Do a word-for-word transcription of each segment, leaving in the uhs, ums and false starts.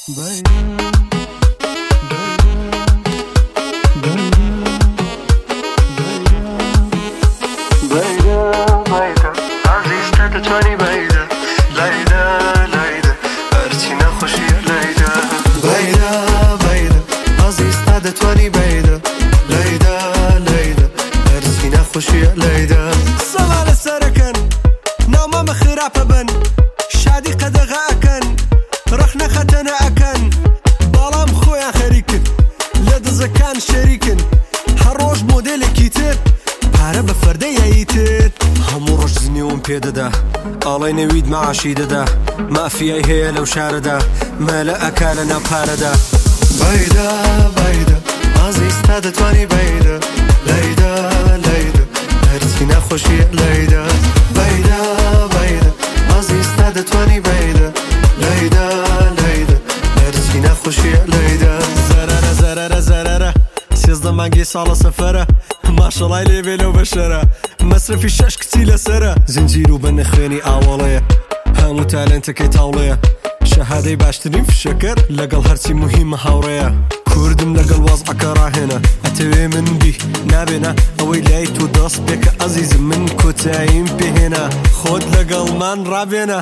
صلاة السركن نوما مخرافة بن شادي قدغا أكن رحنا ختنا أكن ظلام خويا خريكن لد زكان شريكن هروش موديل كيتر عرب فردية يتر همو روش زنيون بيددا الله نويد معاشي ددا ما في أي هي لو شاردا ما لا أكالنا باردا بيدا بيدا عزيز تادتواني بيدا ليدا ليدا هرسينا خوشي ليدا بيدا بيدا عزيز تادتواني بيدا ليدا ليدا هرسينا خوشي ليدا زرارة زرارة زرارة سيزدا مانجي صالة سفرة ما شاء الله اللي بيلو بشرة مصرفي الشاش كتيلة سرة زنجيرو بنخويني أولية هامو تالنت كي تاولية شهادة باشترين في الشكر لقل هرسي مهمة هاورية كردم لقل وضع كراهنا أتوي من بي نابنا أوي ليت وداس بك عزيز من كتاين بهنا خود لقل من رابنا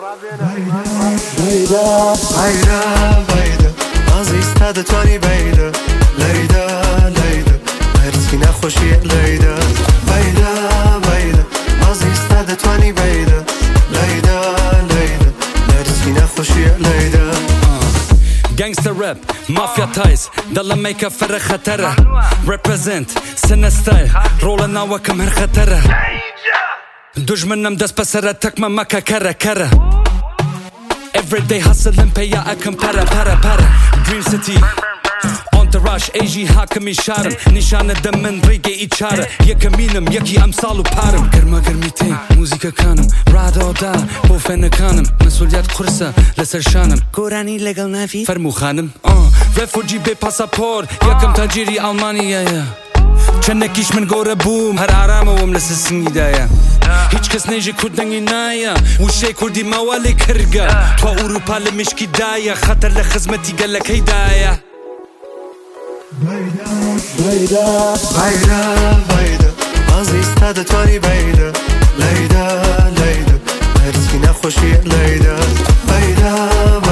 بيدا بيدا بيدا عزيز تادتواني بيدا ليدا ليدا هرسينا خوشي ليدا بيدا بيدا عزيز تادتواني بيدا ليدا ليدا هرسينا خوشي ليدا Gangster rap, mafia ties, dalla make a فرق خطره Represent, سنة style, rolling now وكم هر خطره دجمنم دست بسره تكما مكا كره كره Everyday hustling pay ya أكم para para para Dream City Entourage ايجي حاكمي شارم نشان دم من ريقي ايشاره يكمينم يكي امثال وبارم كرما كرميتين موزيكا كانم رادو دا بو فن كانم مسؤوليات قرصة لسر شانم كوراني لقل نافي فرمو خانم اه ريفوجي بي باسابور يكم تاجيري ألمانيا يا چنكيش من غور بوم هر آرامه وم لسه سنگیدایا هیچ کس نیجی کردنگی نایا وشی کردی موالی کرگا تو اروپا لمشکی دایا خطر لخزمتی گلک هیدایا بيدا بيدا بيدا بيدا عزيز تادتواني بيدا ليدا ليدا هرسينا خوشي ليدا بيدا